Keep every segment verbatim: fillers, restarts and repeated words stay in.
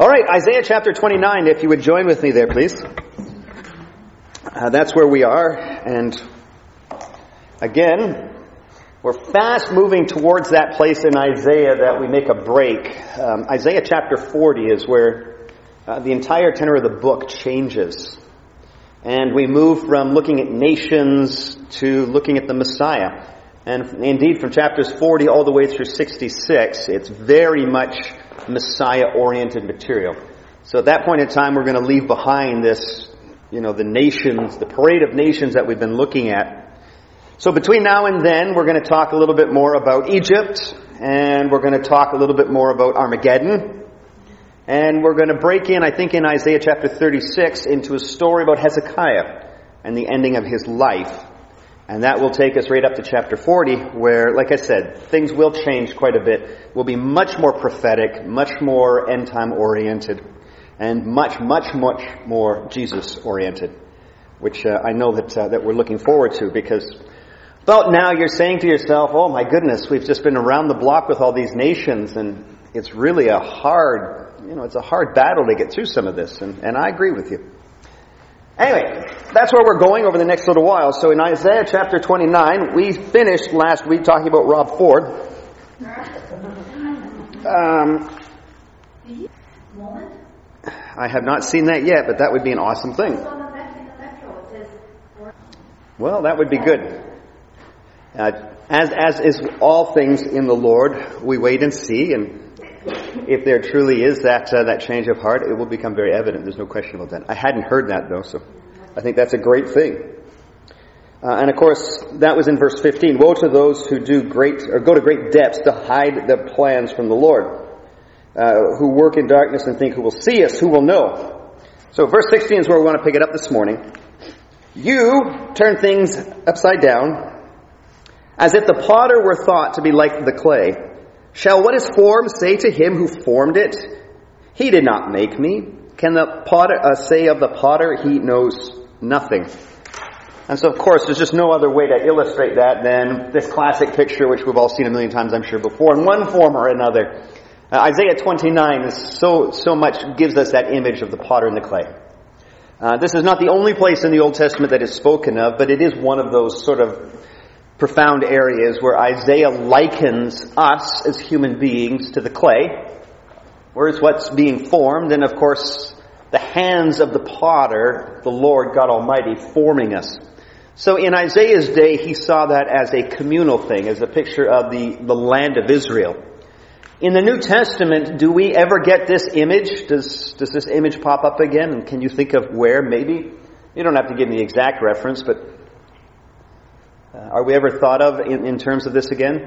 All right, Isaiah chapter twenty-nine, if you would join with me there, please. Uh, that's where we are, and again, we're fast moving towards that place in Isaiah that we make a break. Um, Isaiah chapter forty is where uh, the entire tenor of the book changes. And we move from looking at nations to looking at the Messiah. And indeed, from chapters forty all the way through sixty-six, it's very much Messiah-oriented material. So at that point in time, we're going to leave behind this, you know, the nations, the parade of nations that we've been looking at. So between now and then, we're going to talk a little bit more about Egypt, and we're going to talk a little bit more about Armageddon. And we're going to break in, I think in Isaiah chapter thirty-six, into a story about Hezekiah and the ending of his life. And that will take us right up to chapter forty, where, like I said, things will change quite a bit. Will be much more prophetic, much more end-time oriented, and much, much, much more Jesus-oriented, which uh, I know that uh, that we're looking forward to, because about now you're saying to yourself, oh my goodness, we've just been around the block with all these nations, and it's really a hard, you know, it's a hard battle to get through some of this, and, and I agree with you. Anyway, that's where we're going over the next little while. So in Isaiah chapter twenty-nine, we finished last week talking about Rob Ford. Um, I have not seen that yet, but that would be an awesome thing. Well, that would be good. Uh, as as is all things in the Lord, we wait and see, and if there truly is that uh, that change of heart, it will become very evident. There's no question about that. I hadn't heard that, though, so I think that's a great thing. Uh, and of course, that was in verse fifteen. Woe to those who do great or go to great depths to hide the plans from the Lord, uh, who work in darkness and think, who will see us, who will know. So verse sixteen is where we want to pick it up this morning. You turn things upside down, as if the potter were thought to be like the clay. Shall what is formed say to him who formed it, he did not make me? Can the potter uh, say of the potter, he knows nothing? And so, of course, there's just no other way to illustrate that than this classic picture, which we've all seen a million times, I'm sure, before, in one form or another. Uh, Isaiah twenty-nine is so so much gives us that image of the potter and the clay. Uh, this is not the only place in the Old Testament that is spoken of, but it is one of those sort of profound areas where Isaiah likens us as human beings to the clay, where it's what's being formed, and of course the hands of the potter, the Lord God Almighty, forming us. So in Isaiah's day, he saw that as a communal thing, as a picture of the, the land of Israel. In the New Testament, do we ever get this image? Does, does this image pop up again? And can you think of where, maybe? You don't have to give me the exact reference, but Uh, are we ever thought of in, in terms of this again?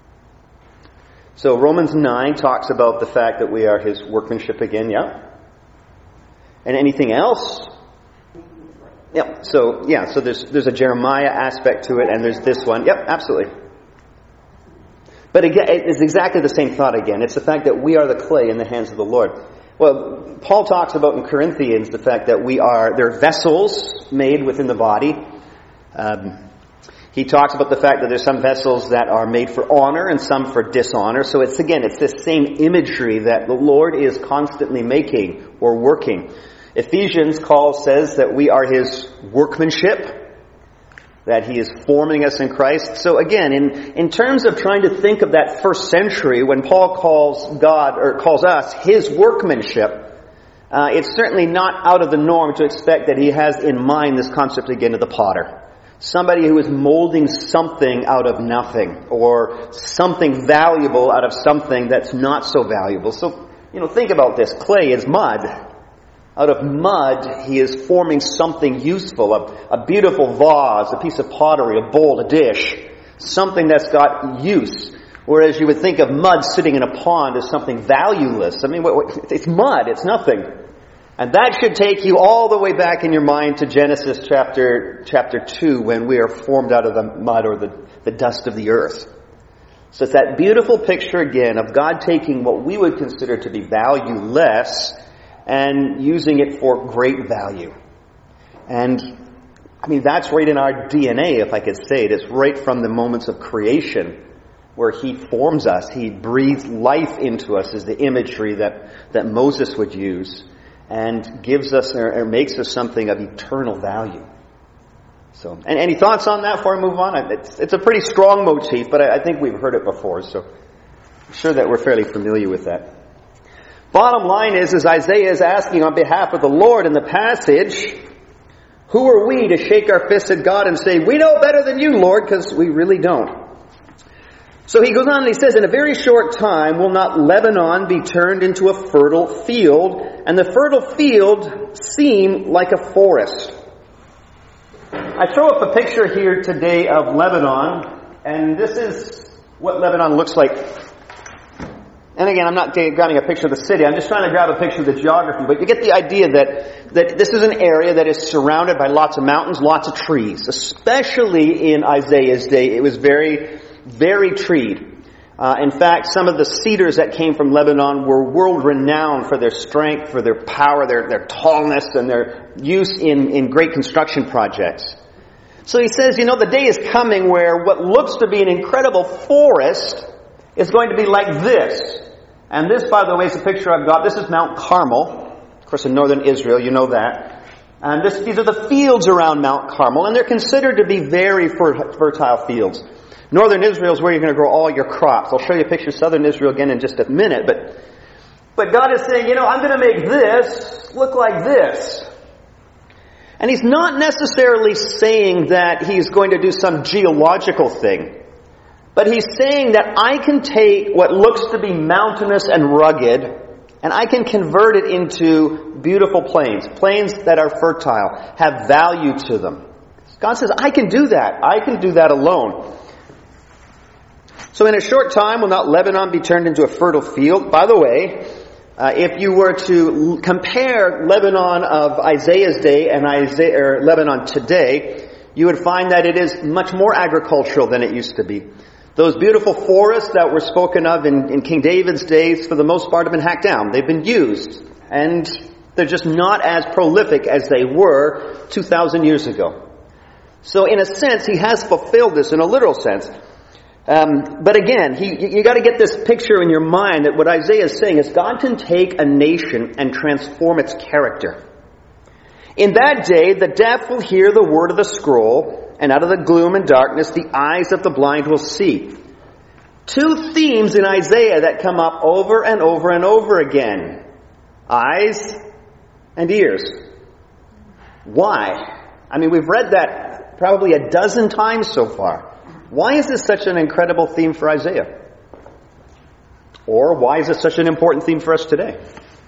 So Romans nine talks about the fact that we are his workmanship again, yeah? And anything else? Yep. So, yeah, so there's there's a Jeremiah aspect to it, and there's this one. Yep, absolutely. But again, it's exactly the same thought again. It's the fact that we are the clay in the hands of the Lord. Well, Paul talks about in Corinthians the fact that we are, they're vessels made within the body. Um, He talks about the fact that there's some vessels that are made for honor and some for dishonor. So it's, again, it's this same imagery that the Lord is constantly making or working. Ephesians Paul says that we are his workmanship, that he is forming us in Christ. So again, in, in terms of trying to think of that first century, when Paul calls God, or calls us his workmanship, uh, it's certainly not out of the norm to expect that he has in mind this concept again of the potter. Somebody who is molding something out of nothing, or something valuable out of something that's not so valuable. So, you know, think about this. Clay is mud. Out of mud, he is forming something useful, a, a beautiful vase, a piece of pottery, a bowl, a dish, something that's got use. Whereas you would think of mud sitting in a pond as something valueless. I mean, what, what, it's mud, it's nothing. And that should take you all the way back in your mind to Genesis chapter chapter two, when we are formed out of the mud or the, the dust of the earth. So it's that beautiful picture again of God taking what we would consider to be valueless and using it for great value. And I mean, that's right in our D N A, if I could say it. It's right from the moments of creation where He forms us. He breathes life into us, is the imagery that, that Moses would use, and gives us or, or makes us something of eternal value. So, and any thoughts on that before I move on? It's, it's a pretty strong motif, but I, I think we've heard it before, so I'm sure that we're fairly familiar with that. Bottom line is, is Isaiah is asking on behalf of the Lord in the passage, who are we to shake our fists at God and say, we know better than you, Lord, because we really don't. So he goes on and he says, in a very short time will not Lebanon be turned into a fertile field, and the fertile field seem like a forest. I throw up a picture here today of Lebanon, and this is what Lebanon looks like. And again, I'm not grabbing a picture of the city, I'm just trying to grab a picture of the geography, but you get the idea that, that this is an area that is surrounded by lots of mountains, lots of trees. Especially in Isaiah's day, it was very, very treed. Uh, in fact, some of the cedars that came from Lebanon were world-renowned for their strength, for their power, their, their tallness, and their use in, in great construction projects. So he says, you know, the day is coming where what looks to be an incredible forest is going to be like this. And this, by the way, is a picture I've got. This is Mount Carmel. Of course, in northern Israel, you know that. And this, these are the fields around Mount Carmel, and they're considered to be very fertile fields. Northern Israel is where you're going to grow all your crops. I'll show you a picture of southern Israel again in just a minute. But, but God is saying, you know, I'm going to make this look like this. And He's not necessarily saying that He's going to do some geological thing. But He's saying that I can take what looks to be mountainous and rugged, and I can convert it into beautiful plains. Plains that are fertile, have value to them. God says, I can do that. I can do that alone. So in a short time will not Lebanon be turned into a fertile field? By the way, uh, if you were to compare Lebanon of Isaiah's day and Isaiah, or Lebanon today, you would find that it is much more agricultural than it used to be. Those beautiful forests that were spoken of in, in King David's days, for the most part, have been hacked down. They've been used. And they're just not as prolific as they were two thousand years ago. So in a sense, He has fulfilled this in a literal sense. Um, but again, he, you, you got to get this picture in your mind that what Isaiah is saying is God can take a nation and transform its character. In that day, the deaf will hear the word of the scroll, and out of the gloom and darkness, the eyes of the blind will see. Two themes in Isaiah that come up over and over and over again. Eyes and ears. Why? I mean, we've read that probably a dozen times so far. Why is this such an incredible theme for Isaiah? Or why is it such an important theme for us today?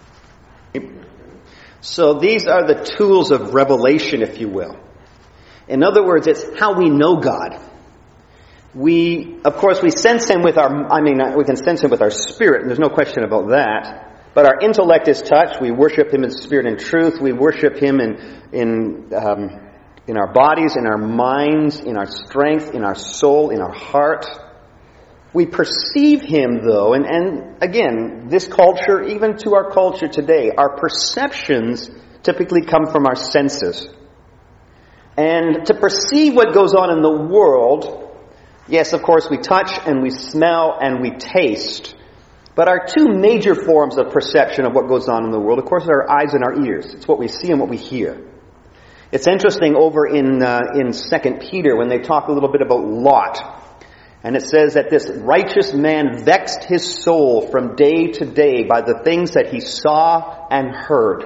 So these are the tools of revelation, if you will. In other words, it's how we know God. We, of course, we sense Him with our, I mean, we can sense Him with our spirit, and there's no question about that. But our intellect is touched. We worship Him in spirit and truth. We worship Him in, in, um, in our bodies, in our minds, in our strength, in our soul, in our heart. We perceive Him, though, and, and again, this culture, even to our culture today, our perceptions typically come from our senses. And to perceive what goes on in the world, yes, of course, we touch and we smell and we taste. But our two major forms of perception of what goes on in the world, of course, are our eyes and our ears. It's what we see and what we hear. It's interesting over in uh, in Second Peter when they talk a little bit about Lot. And it says that this righteous man vexed his soul from day to day by the things that he saw and heard.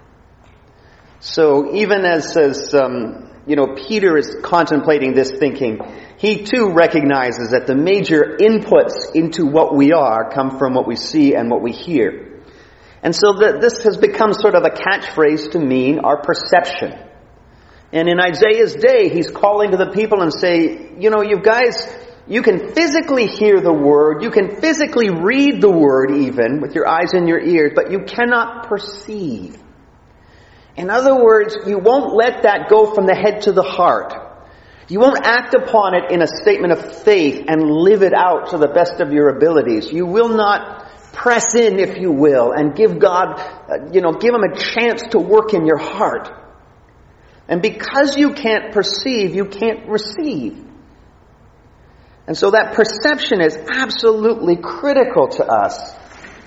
So even as, as um, you know, Peter is contemplating this thinking, he too recognizes that the major inputs into what we are come from what we see and what we hear. And so that this has become sort of a catchphrase to mean our perception. And in Isaiah's day, he's calling to the people and say, you know, you guys, you can physically hear the word, you can physically read the word even with your eyes and your ears, but you cannot perceive. In other words, you won't let that go from the head to the heart. You won't act upon it in a statement of faith and live it out to the best of your abilities. You will not press in, if you will, and give God, uh, you know, give Him a chance to work in your heart. And because you can't perceive, you can't receive. And so that perception is absolutely critical to us.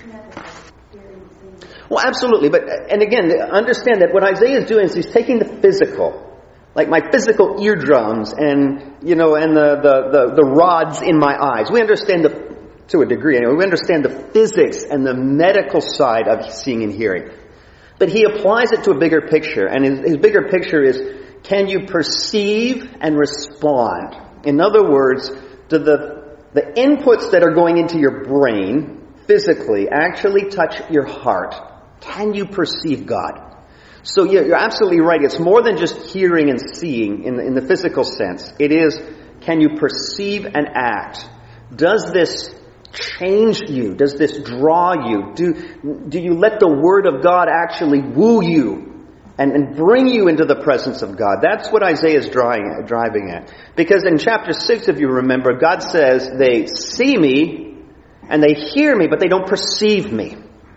Well, absolutely. But, and again, understand that what Isaiah is doing is he's taking the physical, like my physical eardrums and, you know, and the, the, the, the rods in my eyes. We understand the, to a degree anyway, we understand the physics and the medical side of seeing and hearing. But he applies it to a bigger picture. And his, his bigger picture is, can you perceive and respond? In other words, do the, the inputs that are going into your brain physically actually touch your heart? Can you perceive God? So yeah, you're absolutely right. It's more than just hearing and seeing in the, in the physical sense. It is, can you perceive and act? Does this change you? Does this draw you? Do, do you let the Word of God actually woo you and, and bring you into the presence of God? That's what Isaiah is driving, driving at. Because in chapter six, if you remember, God says they see me and they hear me, but they don't perceive me.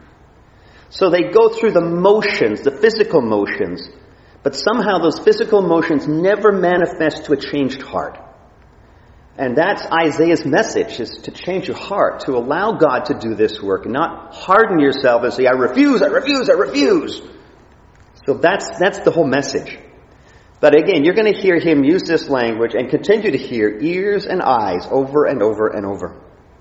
So they go through the motions, the physical motions, but somehow those physical motions never manifest to a changed heart. And that's Isaiah's message, is to change your heart, to allow God to do this work, and not harden yourself and say, I refuse, I refuse, I refuse. So that's, that's the whole message. But again, you're going to hear him use this language and continue to hear ears and eyes over and over and over.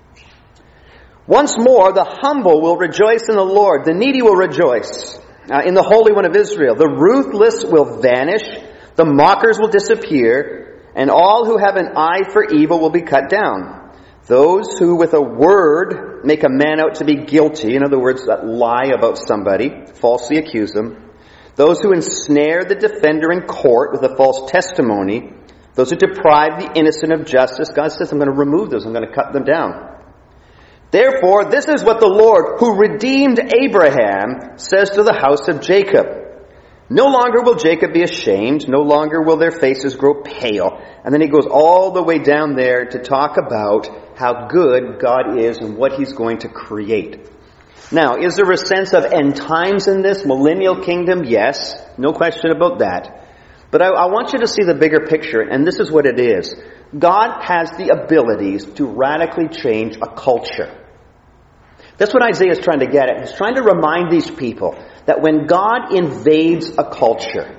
Once more, the humble will rejoice in the Lord. The needy will rejoice uh, in the Holy One of Israel. The ruthless will vanish. The mockers will disappear. And all who have an eye for evil will be cut down. Those who with a word make a man out to be guilty, in other words, that lie about somebody, falsely accuse them. Those who ensnare the defender in court with a false testimony. Those who deprive the innocent of justice. God says, I'm going to remove those. I'm going to cut them down. Therefore, this is what the Lord, who redeemed Abraham, says to the house of Jacob. No longer will Jacob be ashamed. No longer will their faces grow pale. And then he goes all the way down there to talk about how good God is and what he's going to create. Now, is there a sense of end times in this? Millennial kingdom? Yes. No question about that. But I, I want you to see the bigger picture, and this is what it is. God has the abilities to radically change a culture. That's what Isaiah is trying to get at. He's trying to remind these people that when God invades a culture,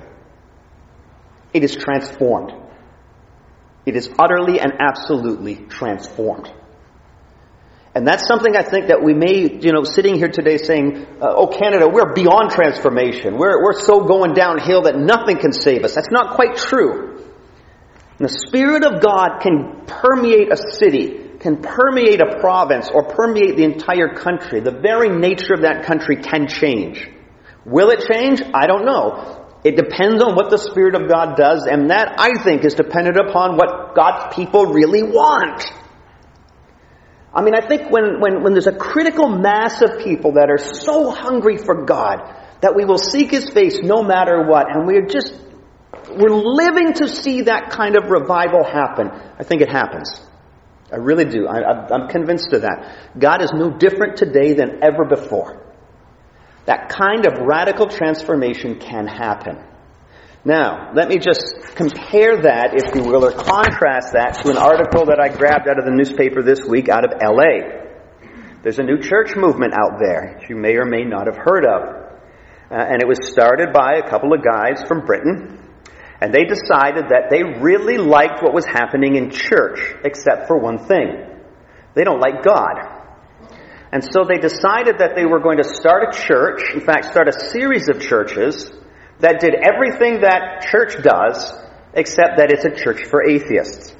it is transformed. It is utterly and absolutely transformed. And that's something I think that we may, you know, sitting here today saying, uh, oh, Canada, we're beyond transformation. We're, we're so going downhill that nothing can save us. That's not quite true. And the Spirit of God can permeate a city, can permeate a province, or permeate the entire country. The very nature of that country can change. Will it change? I don't know. It depends on what the Spirit of God does, and that, I think, is dependent upon what God's people really want. I mean, I think when, when, when there's a critical mass of people that are so hungry for God that we will seek His face no matter what, and we're just, we're living to see that kind of revival happen, I think it happens. I really do. I, I'm convinced of that. God is no different today than ever before. That kind of radical transformation can happen. Now, let me just compare that, if you will, or contrast that to an article that I grabbed out of the newspaper this week out of L A. There's a new church movement out there you may or may not have heard of. Uh, and it was started by a couple of guys from Britain. And they decided that they really liked what was happening in church, except for one thing. They don't like God. And so they decided that they were going to start a church, in fact, start a series of churches that did everything that church does, except that it's a church for atheists.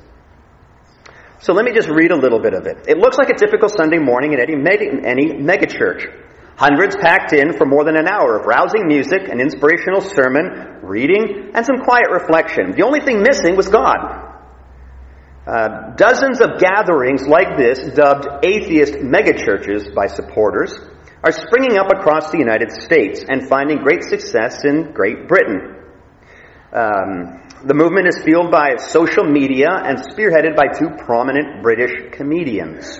So let me just read a little bit of it. It looks like a typical Sunday morning in any mega, any megachurch. Hundreds packed in for more than an hour of rousing music, an inspirational sermon, reading, and some quiet reflection. The only thing missing was God. Uh, dozens of gatherings like this, dubbed atheist megachurches by supporters, are springing up across the United States and finding great success in Great Britain. Um, the movement is fueled by social media and spearheaded by two prominent British comedians.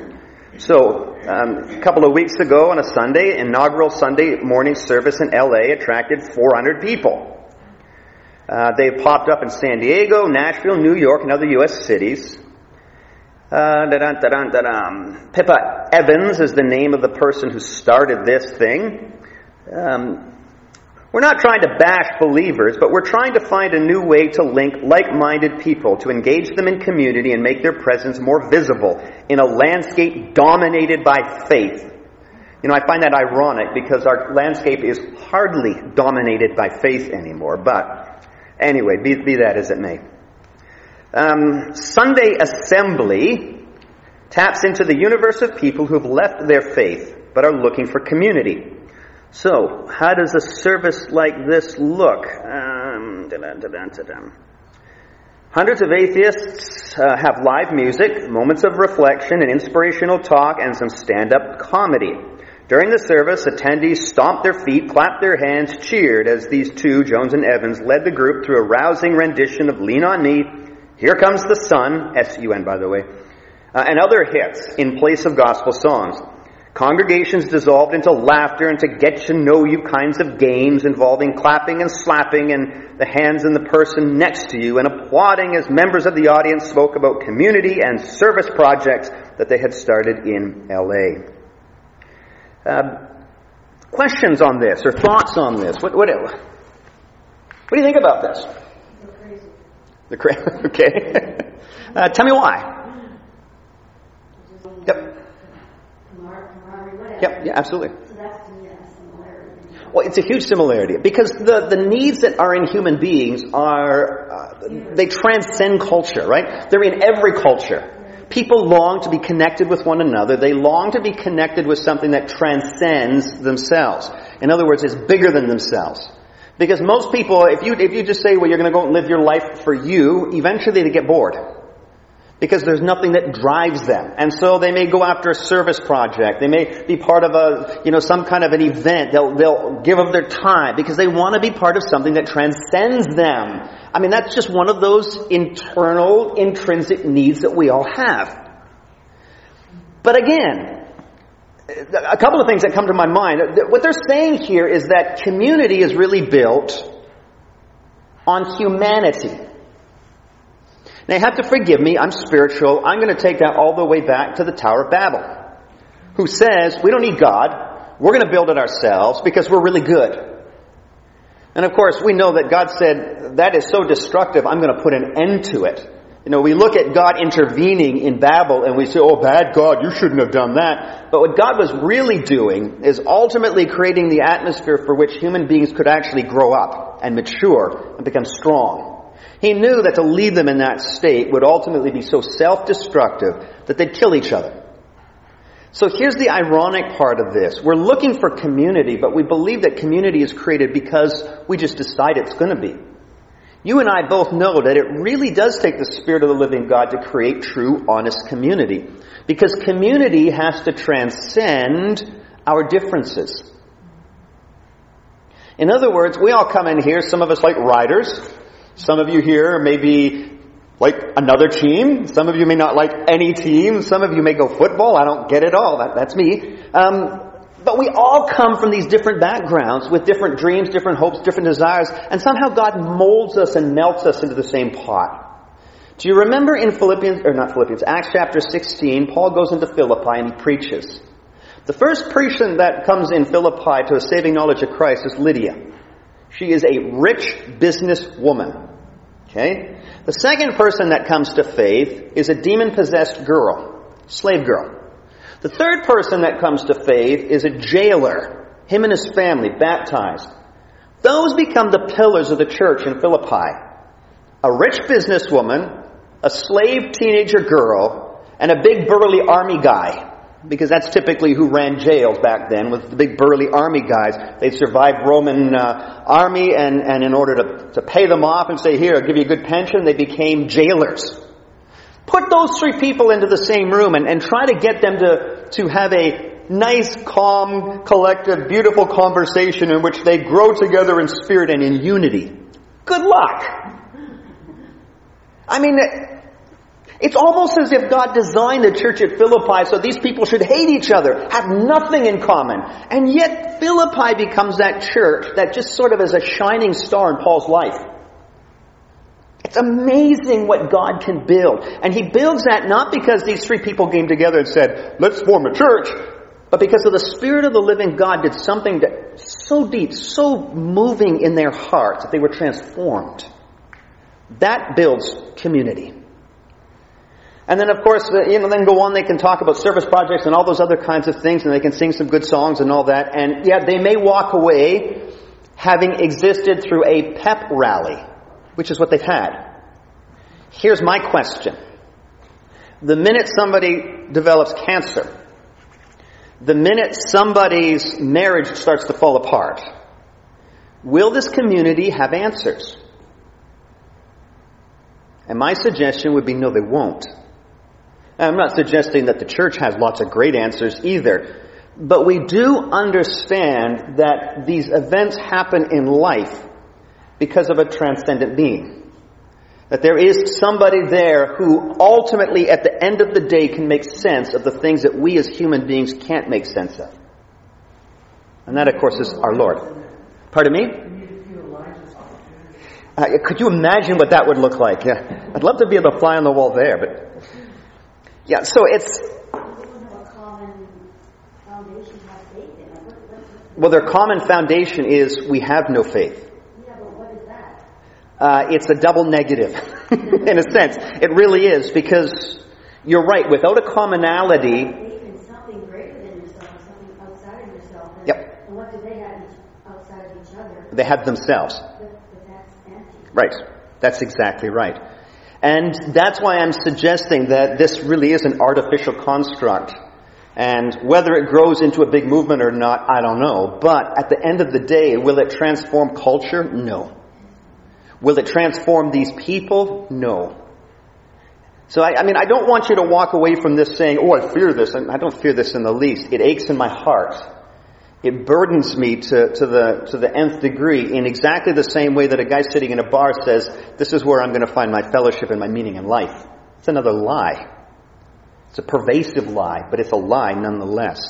So, um, a couple of weeks ago on a Sunday, inaugural Sunday morning service in L A attracted four hundred people. Uh, they've popped up in San Diego, Nashville, New York, and other U S cities. Uh, da-dun-da-dun-da-dun. Pippa Evans is the name of the person who started this thing. Um, we're not trying to bash believers, but we're trying to find a new way to link like-minded people, to engage them in community and make their presence more visible in a landscape dominated by faith. You know, I find that ironic because our landscape is hardly dominated by faith anymore. But anyway, be, be that as it may. Um, Sunday Assembly taps into the universe of people who have left their faith but are looking for community. So, how does a service like this look? Um, Hundreds of atheists uh, have live music, moments of reflection, and inspirational talk, and some stand-up comedy. During the service, attendees stomped their feet, clapped their hands, cheered as these two, Jones and Evans, led the group through a rousing rendition of Lean On Me, Here Comes the Sun, S U N by the way, uh, and other hits in place of gospel songs. Congregations dissolved into laughter and to get-to-know-you kinds of games involving clapping and slapping and the hands in the person next to you and applauding as members of the audience spoke about community and service projects that they had started in L A. Uh, questions on this or thoughts on this? What, what, what do you think about this? They're crazy. They're crazy. Okay. uh, tell me why. Yep. Yep, yeah, absolutely. So that's to me a similarity. Well, it's a huge similarity because the, the needs that are in human beings are, uh, they transcend culture, right? They're in every culture. People long to be connected with one another. They long to be connected with something that transcends themselves. In other words, is bigger than themselves. Because most people, if you, if you just say, well, you're going to go and live your life for you, eventually they get bored. Because there's nothing that drives them. And so they may go after a service project. They may be part of a, you know, some kind of an event. They'll, they'll give of their time because they want to be part of something that transcends them. I mean, that's just one of those internal, intrinsic needs that we all have. But again, a couple of things that come to my mind. What they're saying here is that community is really built on humanity. Now you have to forgive me, I'm spiritual. I'm going to take that all the way back to the Tower of Babel, who says we don't need God. We're going to build it ourselves because we're really good. And of course, we know that God said, that is so destructive, I'm going to put an end to it. You know, we look at God intervening in Babel and we say, oh, bad God, you shouldn't have done that. But what God was really doing is ultimately creating the atmosphere for which human beings could actually grow up and mature and become strong. He knew that to leave them in that state would ultimately be so self-destructive that they'd kill each other. So here's the ironic part of this. We're looking for community, but we believe that community is created because we just decide it's going to be. You and I both know that it really does take the Spirit of the living God to create true, honest community. Because community has to transcend our differences. In other words, we all come in here, some of us like riders. Some of you here may be like another team. Some of you may not like any team. Some of you may go football. I don't get it all. That, that's me. Um, but we all come from these different backgrounds with different dreams, different hopes, different desires. And somehow God molds us and melts us into the same pot. Do you remember in Philippians, or not Philippians, Acts chapter sixteen, Paul goes into Philippi and he preaches. The first person that comes in Philippi to a saving knowledge of Christ is Lydia. She is a rich businesswoman. Okay? The second person that comes to faith is a demon-possessed girl, slave girl. The third person that comes to faith is a jailer, him and his family, baptized. Those become the pillars of the church in Philippi. A rich businesswoman, a slave teenager girl, and a big burly army guy. Because that's typically who ran jails back then, with the big burly army guys. They survived Roman uh, army, and, and in order to, to pay them off and say, here, I'll give you a good pension, they became jailers. Put those three people into the same room and, and try to get them to, to have a nice, calm, collective, beautiful conversation in which they grow together in spirit and in unity. Good luck! I mean, it's almost as if God designed the church at Philippi so these people should hate each other, have nothing in common. And yet Philippi becomes that church that just sort of is a shining star in Paul's life. It's amazing what God can build. And He builds that not because these three people came together and said, let's form a church, but because of the Spirit of the living God did something that so deep, so moving in their hearts that they were transformed. That builds community. And then, of course, you know, then go on, they can talk about service projects and all those other kinds of things, and they can sing some good songs and all that. And yeah, they may walk away having existed through a pep rally, which is what they've had. Here's my question. The minute somebody develops cancer, the minute somebody's marriage starts to fall apart, will this community have answers? And my suggestion would be no, they won't. I'm not suggesting that the church has lots of great answers either. But we do understand that these events happen in life because of a transcendent being. That there is somebody there who ultimately at the end of the day can make sense of the things that we as human beings can't make sense of. And that, of course, is our Lord. Pardon me? Uh, could you imagine what that would look like? Yeah, I'd love to be able to fly on the wall there, but... Yeah, so it's... Well, their common foundation is we have no faith. Yeah, but what is that? Uh, it's a double negative, in a sense. It really is, because you're right, without a commonality... Faith in something greater than yourself, something outside of yourself. And, yep. And what do they have each, outside of each other? They have themselves. But, but that's empty. Right. That's exactly right. And that's why I'm suggesting that this really is an artificial construct. And whether it grows into a big movement or not, I don't know. But at the end of the day, will it transform culture? No. Will it transform these people? No. So, I, I mean, I don't want you to walk away from this saying, oh, I fear this. And I don't fear this in the least. It aches in my heart. It burdens me to, to the to the nth degree in exactly the same way that a guy sitting in a bar says, this is where I'm going to find my fellowship and my meaning in life. It's another lie. It's a pervasive lie, but it's a lie nonetheless.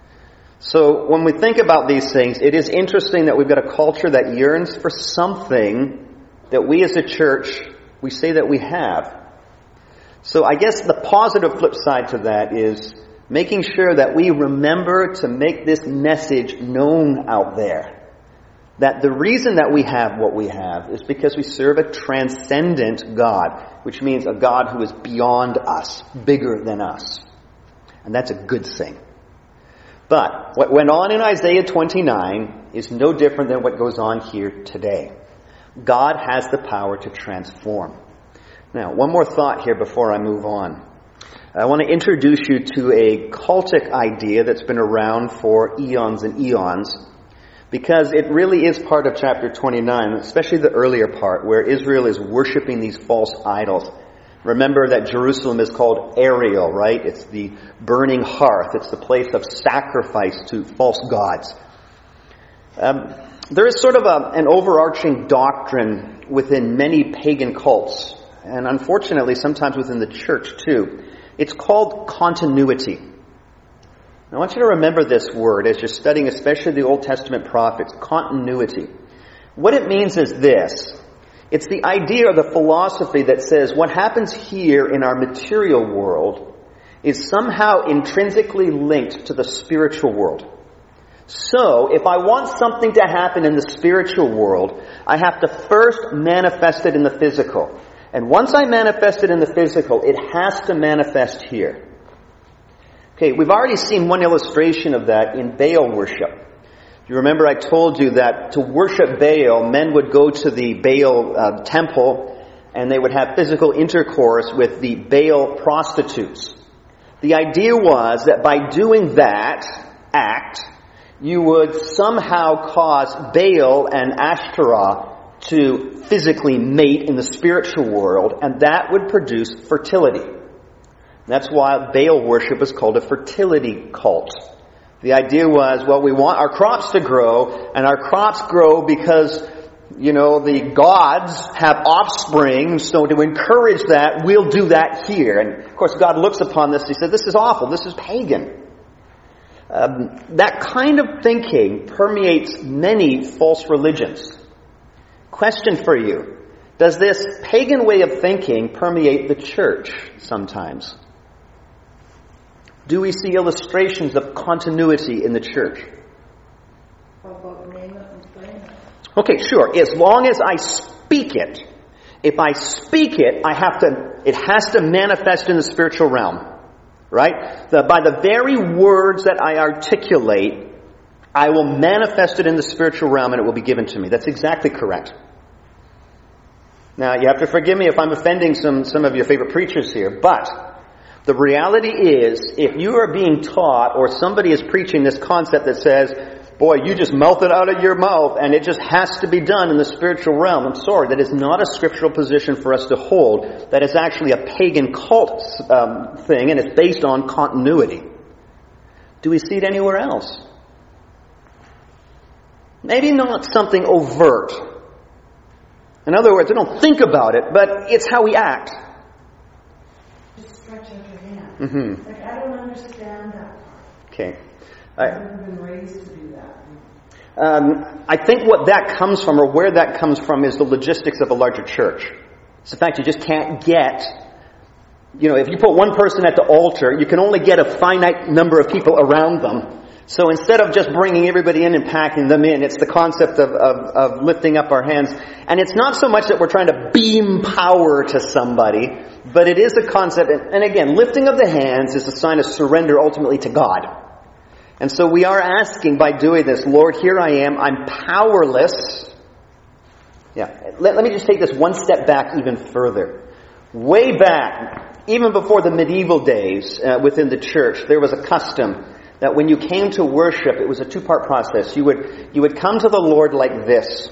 So when we think about these things, it is interesting that we've got a culture that yearns for something that we as a church, we say that we have. So I guess the positive flip side to that is making sure that we remember to make this message known out there. That the reason that we have what we have is because we serve a transcendent God, which means a God who is beyond us, bigger than us. And that's a good thing. But what went on in Isaiah twenty-nine is no different than what goes on here today. God has the power to transform. Now, one more thought here before I move on. I want to introduce you to a cultic idea that's been around for eons and eons, because it really is part of chapter twenty-nine, especially the earlier part where Israel is worshiping these false idols. Remember that Jerusalem is called Ariel, right? It's the burning hearth. It's the place of sacrifice to false gods. Um, there is sort of a, an overarching doctrine within many pagan cults, and unfortunately sometimes within the church too. It's called continuity. I want you to remember this word as you're studying, especially the Old Testament prophets, continuity. What it means is this. It's the idea or the philosophy that says what happens here in our material world is somehow intrinsically linked to the spiritual world. So, if I want something to happen in the spiritual world, I have to first manifest it in the physical. And once I manifest it in the physical, it has to manifest here. Okay, we've already seen one illustration of that in Baal worship. You remember I told you that to worship Baal, men would go to the Baal uh, temple and they would have physical intercourse with the Baal prostitutes. The idea was that by doing that act, you would somehow cause Baal and Ashtaroth to physically mate in the spiritual world, and that would produce fertility. That's why Baal worship is called a fertility cult. The idea was, well, we want our crops to grow, and our crops grow because, you know, the gods have offspring, so to encourage that, we'll do that here. And, of course, God looks upon this, he said, this is awful, this is pagan. Um, that kind of thinking permeates many false religions. Question for you. Does this pagan way of thinking permeate the church sometimes? Do we see illustrations of continuity in the church? How about name it and claim it? Okay, sure. As long as I speak it, if I speak it, I have to, it has to manifest in the spiritual realm. Right? The, by the very words that I articulate, I will manifest it in the spiritual realm and it will be given to me. That's exactly correct. Now, you have to forgive me if I'm offending some, some of your favorite preachers here, but the reality is, if you are being taught or somebody is preaching this concept that says, boy, you just mouth it out of your mouth and it just has to be done in the spiritual realm. I'm sorry, that is not a scriptural position for us to hold. That is actually a pagan cult um, thing, and it's based on continuity. Do we see it anywhere else? Maybe not something overt. In other words, I don't think about it, but it's how we act. Just stretch out your hand. Mm-hmm. Like, I don't understand that part. Okay. I've I, never been raised to do that. Um, I think what that comes from, or where that comes from, is the logistics of a larger church. It's the fact you just can't get, you know, if you put one person at the altar, you can only get a finite number of people around them. So instead of just bringing everybody in and packing them in, it's the concept of, of, of lifting up our hands. And it's not so much that we're trying to beam power to somebody, but it is a concept, and again, lifting of the hands is a sign of surrender ultimately to God. And so we are asking by doing this, Lord, here I am, I'm powerless. Yeah, let, let me just take this one step back even further. Way back, even before the medieval days uh, within the church, there was a custom that when you came to worship, it was a two-part process. You would, you would come to the Lord like this.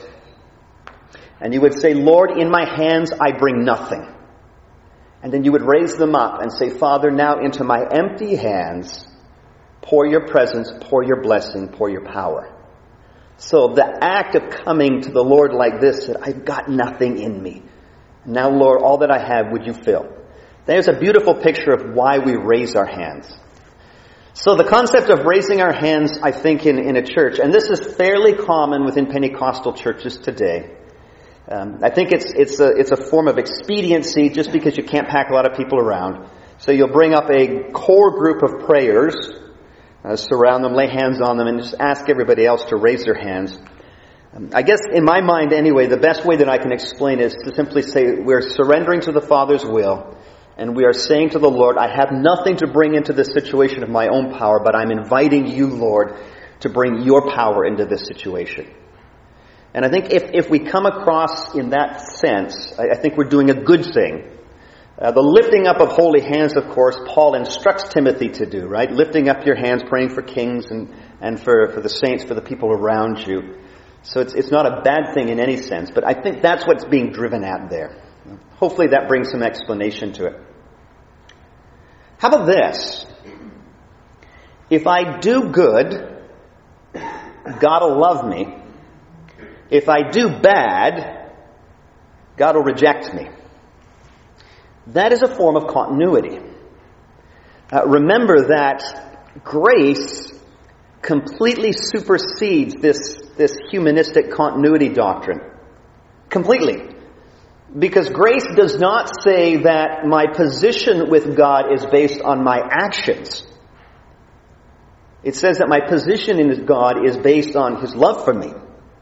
And you would say, Lord, in my hands I bring nothing. And then you would raise them up and say, Father, now into my empty hands, pour your presence, pour your blessing, pour your power. So the act of coming to the Lord like this, that I've got nothing in me. Now, Lord, all that I have, would you fill? There's a beautiful picture of why we raise our hands. So the concept of raising our hands, I think, in, in a church, and this is fairly common within Pentecostal churches today. Um, I think it's it's a it's a form of expediency, just because you can't pack a lot of people around. So you'll bring up a core group of prayers, uh, surround them, lay hands on them, and just ask everybody else to raise their hands. Um, I guess in my mind, anyway, the best way that I can explain is to simply say we're surrendering to the Father's will. And we are saying to the Lord, I have nothing to bring into this situation of my own power, but I'm inviting you, Lord, to bring your power into this situation. And I think if, if we come across in that sense, I, I think we're doing a good thing. Uh, the lifting up of holy hands, of course, Paul instructs Timothy to do, right? Lifting up your hands, praying for kings and, and for, for the saints, for the people around you. So it's, it's not a bad thing in any sense, but I think that's what's being driven at there. Hopefully that brings some explanation to it. How about this? If I do good, God will love me. If I do bad, God will reject me. That is a form of continuity. Uh, remember that grace completely supersedes this, this humanistic continuity doctrine. Completely. Because grace does not say that my position with God is based on my actions. It says that my position in God is based on His love for me.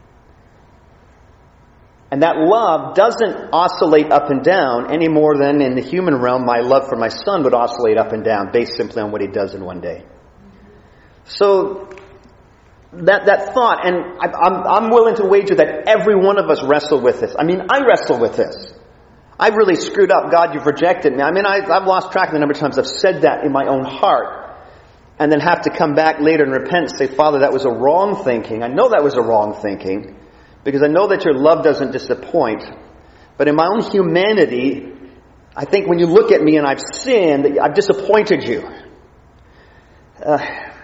And that love doesn't oscillate up and down any more than in the human realm my love for my son would oscillate up and down based simply on what he does in one day. So that that thought, and I'm, I'm willing to wager that every one of us wrestle with this. I mean, I wrestle with this. I've really screwed up. God, you've rejected me. I mean, I, I've lost track of the number of times I've said that in my own heart and then have to come back later and repent and say, Father, that was a wrong thinking. I know that was a wrong thinking because I know that your love doesn't disappoint. But in my own humanity, I think when you look at me and I've sinned, I've disappointed you. Uh,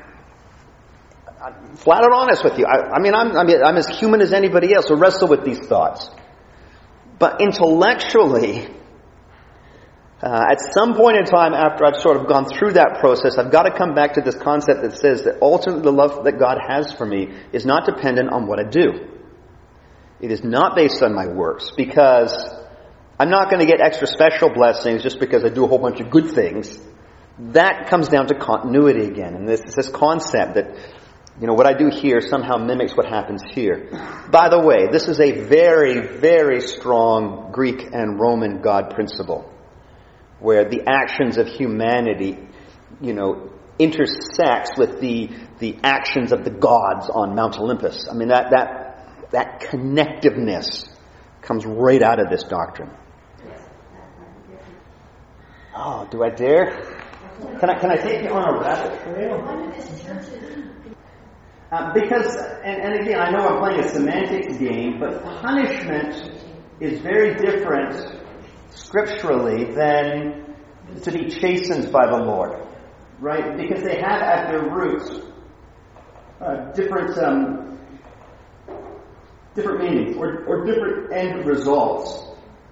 Flat out honest with you. I, I mean, I'm, I mean, I'm as human as anybody else who wrestle with these thoughts. But intellectually, uh, at some point in time after I've sort of gone through that process, I've got to come back to this concept that says that ultimately the love that God has for me is not dependent on what I do. It is not based on my works, because I'm not going to get extra special blessings just because I do a whole bunch of good things. That comes down to continuity again. And this is this concept that, you know, what I do here somehow mimics what happens here. By the way, this is a very, very strong Greek and Roman God principle, where the actions of humanity, you know, intersects with the the actions of the gods on Mount Olympus. I mean, that that that connectiveness comes right out of this doctrine. Oh, do I dare? Can I can I take you on a rabbit trail? Uh, because, and, and again, I know I'm playing a semantics game, but punishment is very different scripturally than to be chastened by the Lord, right? Because they have at their roots uh, different um, different meanings or, or different end results.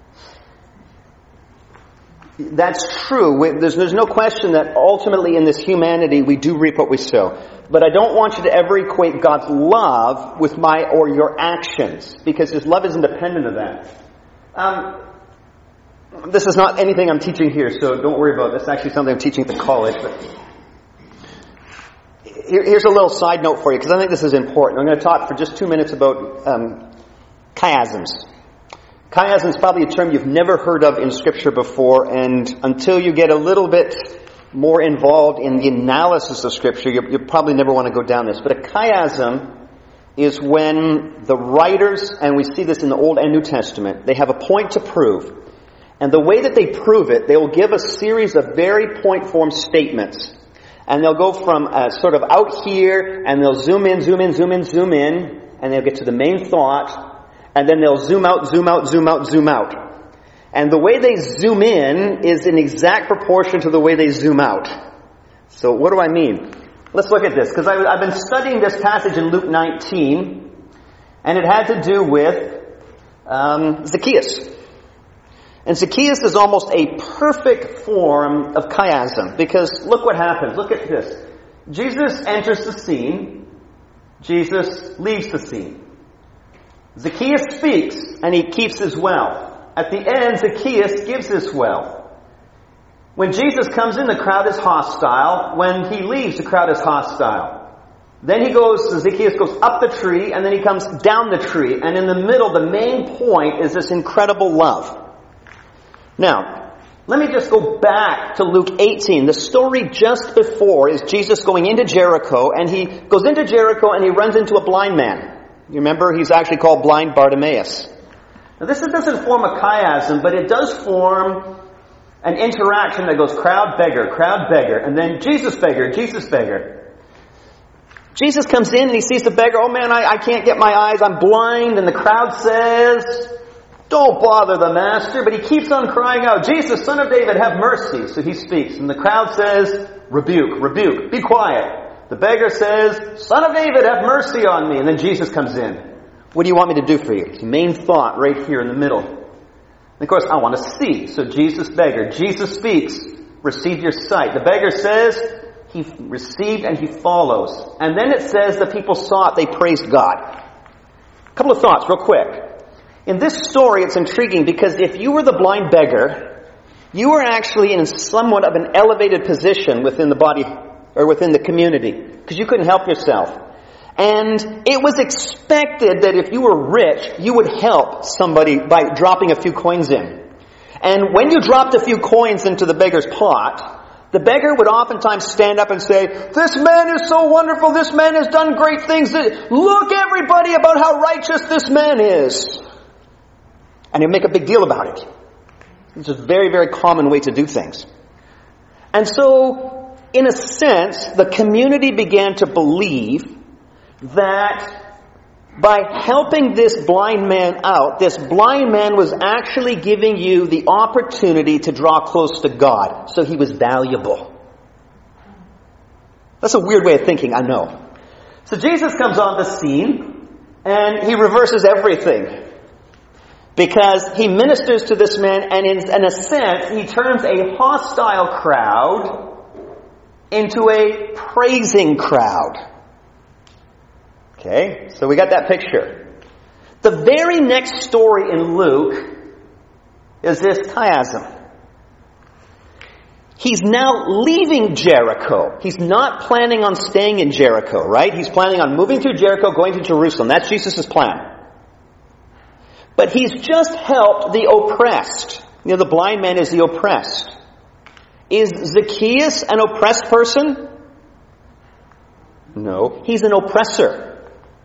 That's true. There's, there's no question that ultimately in this humanity we do reap what we sow. But I don't want you to ever equate God's love with my or your actions, because His love is independent of that. Um, this is not anything I'm teaching here, so don't worry about it. This is actually something I'm teaching at the college. But here, here's a little side note for you, because I think this is important. I'm going to talk for just two minutes about um, chiasms. Chiasm is probably a term you've never heard of in Scripture before, and until you get a little bit more involved in the analysis of Scripture, you, you probably never want to go down this. But a chiasm is when the writers, and we see this in the Old and New Testament, they have a point to prove. And the way that they prove it, they will give a series of very point-form statements. And they'll go from uh, sort of out here, and they'll zoom in, zoom in, zoom in, zoom in, and they'll get to the main thought. And then they'll zoom out, zoom out, zoom out, zoom out. And the way they zoom in is in exact proportion to the way they zoom out. So what do I mean? Let's look at this, because I've been studying this passage in Luke nineteen, and it had to do with um, Zacchaeus. And Zacchaeus is almost a perfect form of chiasm, because look what happens. Look at this. Jesus enters the scene. Jesus leaves the scene. Zacchaeus speaks, and he keeps his wealth. At the end, Zacchaeus gives his wealth. When Jesus comes in, the crowd is hostile. When he leaves, the crowd is hostile. Then he goes, Zacchaeus goes up the tree, and then he comes down the tree. And in the middle, the main point is this incredible love. Now, let me just go back to Luke eighteen. The story just before is Jesus going into Jericho, and he goes into Jericho and he runs into a blind man. You remember, he's actually called blind Bartimaeus. Now this doesn't form a chiasm, but it does form an interaction that goes crowd beggar, crowd beggar, and then Jesus beggar, Jesus beggar. Jesus comes in and he sees the beggar, oh man, I, I can't get my eyes, I'm blind, and the crowd says, don't bother the master, but he keeps on crying out, Jesus, Son of David, have mercy. So he speaks, and the crowd says, rebuke, rebuke, be quiet. The beggar says, Son of David, have mercy on me. And then Jesus comes in. What do you want me to do for you? It's the main thought right here in the middle. And of course, I want to see. So Jesus beggar. Jesus speaks. Receive your sight. The beggar says, he received and he follows. And then it says the people saw it. They praised God. A couple of thoughts real quick. In this story, it's intriguing because if you were the blind beggar, you were actually in somewhat of an elevated position within the body or within the community, because you couldn't help yourself. And it was expected that if you were rich, you would help somebody by dropping a few coins in. And when you dropped a few coins into the beggar's pot, the beggar would oftentimes stand up and say, this man is so wonderful, this man has done great things, look everybody about how righteous this man is. And he'd make a big deal about it. It's a very, very common way to do things. And so, in a sense, the community began to believe that by helping this blind man out, this blind man was actually giving you the opportunity to draw close to God. So he was valuable. That's a weird way of thinking, I know. So Jesus comes on the scene, and he reverses everything. Because he ministers to this man, and in, in a sense, he turns a hostile crowd into a praising crowd. Okay, so we got that picture. The very next story in Luke is this chiasm. He's now leaving Jericho. He's not planning on staying in Jericho, right? He's planning on moving through Jericho, going to Jerusalem. That's Jesus' plan. But he's just helped the oppressed. You know, the blind man is the oppressed. Is Zacchaeus an oppressed person? No, he's an oppressor.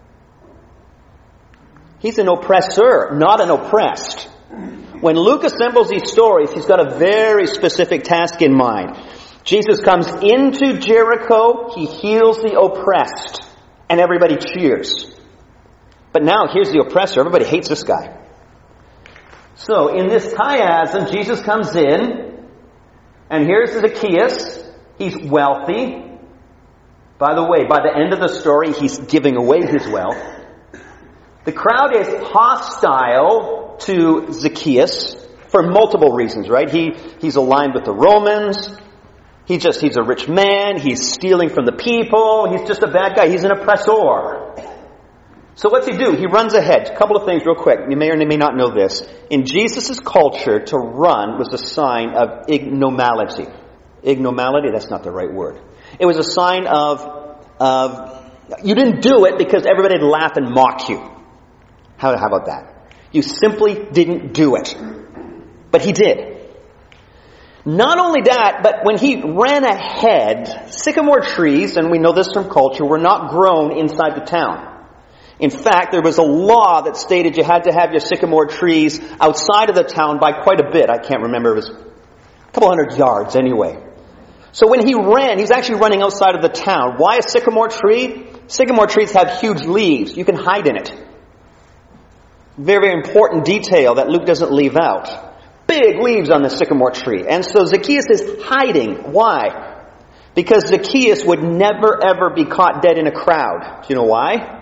He's an oppressor, not an oppressed. When Luke assembles these stories, he's got a very specific task in mind. Jesus comes into Jericho, he heals the oppressed, and everybody cheers. But now here's the oppressor, everybody hates this guy. So in this chiasm, Jesus comes in, and here's Zacchaeus. He's wealthy. By the way, by the end of the story, he's giving away his wealth. The crowd is hostile to Zacchaeus for multiple reasons, right? He he's aligned with the Romans. He just he's a rich man. He's stealing from the people. He's just a bad guy. He's an oppressor. So what's he do? He runs ahead. A couple of things real quick. You may or may not know this. In Jesus' culture, to run was a sign of ignomality. Ignomality? That's not the right word. It was a sign of, of you didn't do it because everybody would laugh and mock you. How, how about that? You simply didn't do it. But he did. Not only that, but when he ran ahead, sycamore trees, and we know this from culture, were not grown inside the town. In fact, there was a law that stated you had to have your sycamore trees outside of the town by quite a bit. I can't remember. It was a couple hundred yards anyway. So when he ran, he's actually running outside of the town. Why a sycamore tree? Sycamore trees have huge leaves. You can hide in it. Very, very important detail that Luke doesn't leave out. Big leaves on the sycamore tree. And so Zacchaeus is hiding. Why? Because Zacchaeus would never ever be caught dead in a crowd. Do you know why?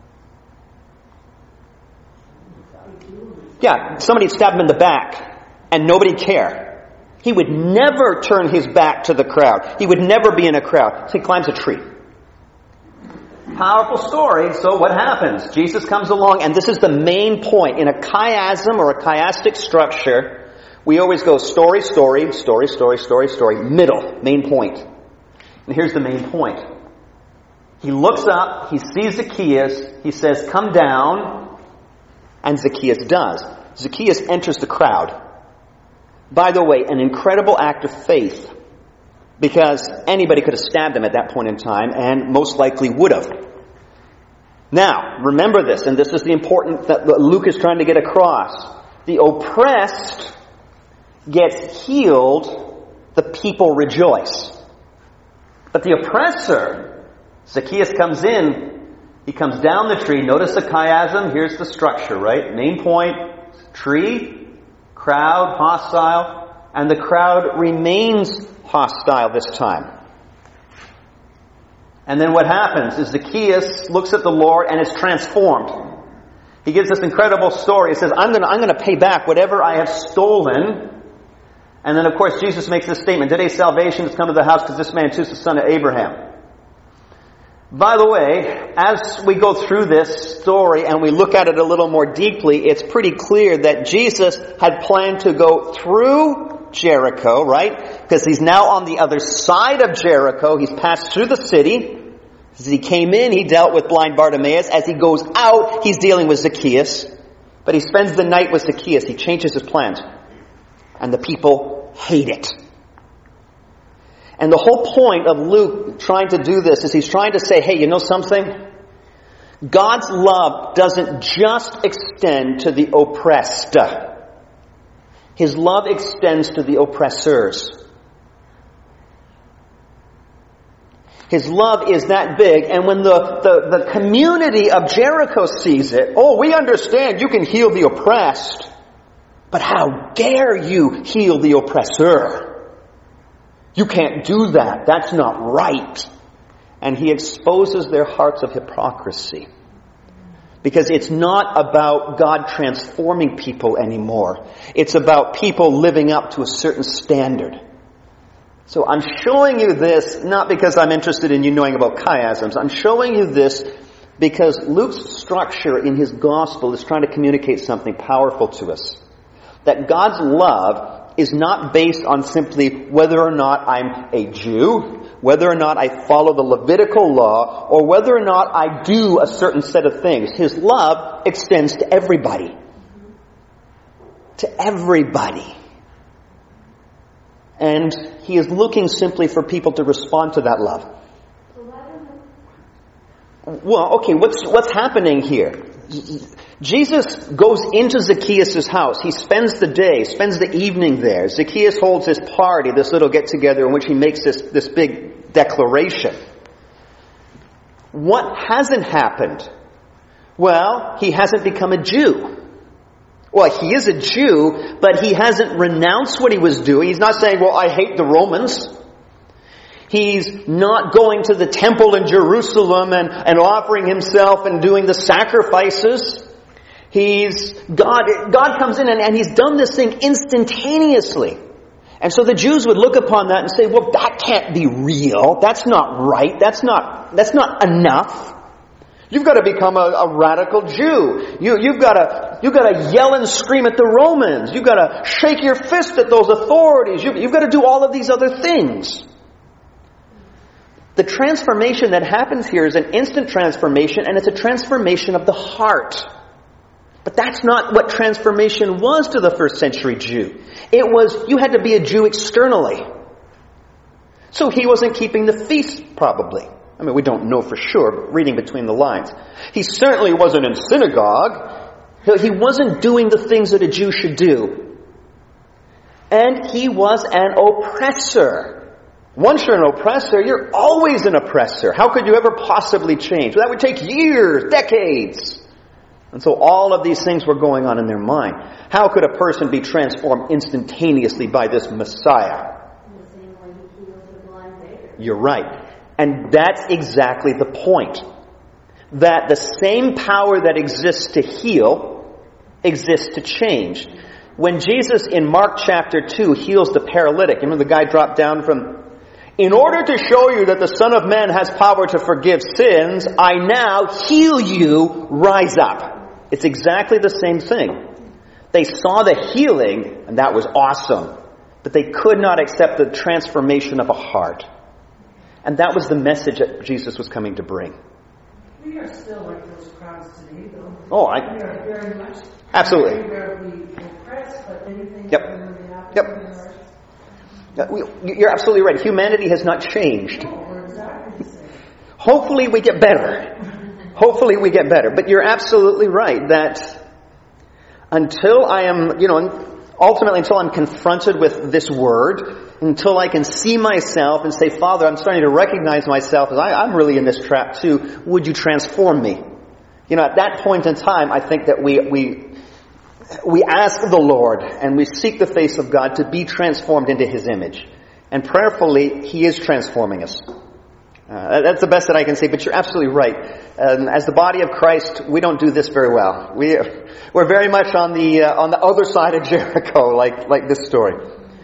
Yeah, somebody stabbed him in the back and nobody'd care. He would never turn his back to the crowd. He would never be in a crowd. So he climbs a tree. Powerful story. So what happens? Jesus comes along, and this is the main point. In a chiasm or a chiastic structure, we always go story, story, story, story, story, story, middle, main point. And here's the main point. He looks up, he sees Zacchaeus, he says, "Come down," and Zacchaeus does. Zacchaeus enters the crowd. By the way, an incredible act of faith, because anybody could have stabbed him at that point in time, and most likely would have. Now, remember this, and this is the important that Luke is trying to get across. The oppressed gets healed, the people rejoice. But the oppressor, Zacchaeus comes in, he comes down the tree. Notice the chiasm. Here's the structure, right? Main point, tree, crowd, hostile, and the crowd remains hostile this time. And then what happens is Zacchaeus looks at the Lord and is transformed. He gives this incredible story. He says, I'm going to, I'm going to pay back whatever I have stolen. And then, of course, Jesus makes this statement. Today salvation has come to the house because this man too is the son of Abraham. By the way, as we go through this story and we look at it a little more deeply, it's pretty clear that Jesus had planned to go through Jericho, right? Because he's now on the other side of Jericho. He's passed through the city. As he came in, he dealt with blind Bartimaeus. As he goes out, he's dealing with Zacchaeus. But he spends the night with Zacchaeus. He changes his plans. And the people hate it. And the whole point of Luke trying to do this is he's trying to say, hey, you know something? God's love doesn't just extend to the oppressed. His love extends to the oppressors. His love is that big, and when the, the, the community of Jericho sees it, oh, we understand you can heal the oppressed, but how dare you heal the oppressor? You can't do that. That's not right. And he exposes their hearts of hypocrisy. Because it's not about God transforming people anymore. It's about people living up to a certain standard. So I'm showing you this not because I'm interested in you knowing about chiasms. I'm showing you this because Luke's structure in his gospel is trying to communicate something powerful to us. That God's love is not based on simply whether or not I'm a Jew, whether or not I follow the Levitical law, or whether or not I do a certain set of things. His love extends to everybody. To everybody. And He is looking simply for people to respond to that love. Well, okay, what's what's happening here? Jesus goes into Zacchaeus' house. He spends the day, spends the evening there. Zacchaeus holds this party, this little get-together in which he makes this, this big declaration. What hasn't happened? Well, he hasn't become a Jew. Well, he is a Jew, but he hasn't renounced what he was doing. He's not saying, well, I hate the Romans. He's not going to the temple in Jerusalem and, and offering himself and doing the sacrifices. He's, God, God comes in and, and He's done this thing instantaneously. And so the Jews would look upon that and say, well, that can't be real. That's not right. That's not, that's not enough. You've got to become a, a radical Jew. You, you've got to, you've got to yell and scream at the Romans. You've got to shake your fist at those authorities. You, you've got to do all of these other things. The transformation that happens here is an instant transformation, and it's a transformation of the heart. But that's not what transformation was to the first century Jew. It was, you had to be a Jew externally. So he wasn't keeping the feast, probably. I mean, we don't know for sure, but reading between the lines. He certainly wasn't in synagogue. He wasn't doing the things that a Jew should do. And he was an oppressor. Once you're an oppressor, you're always an oppressor. How could you ever possibly change? Well, that would take years, decades. And so all of these things were going on in their mind. How could a person be transformed instantaneously by this Messiah? In the same way He healed the blind beggar. You're right. And that's exactly the point. That the same power that exists to heal exists to change. When Jesus in Mark chapter two heals the paralytic, remember the guy dropped down from... In order to show you that the Son of Man has power to forgive sins, I now heal you, rise up. It's exactly the same thing. They saw the healing, and that was awesome. But they could not accept the transformation of a heart. And that was the message that Jesus was coming to bring. We are still like those crowds today, though. Oh, I... We are very much... Absolutely. Where we oppress, but anything Yep. that really happens Yep. in our... You're absolutely right. Humanity has not changed. No, we're exactly the same. Hopefully we get better. Hopefully we get better. But you're absolutely right that until I am, you know, ultimately until I'm confronted with this word, until I can see myself and say, Father, I'm starting to recognize myself as I, I'm really in this trap too. Would you transform me? You know, at that point in time, I think that we, we, we ask the Lord and we seek the face of God to be transformed into His image. And prayerfully, He is transforming us. Uh, that's the best that I can say, but you're absolutely right. Um, as the body of Christ, we don't do this very well. We, we're very much on the uh, on the other side of Jericho, like like this story.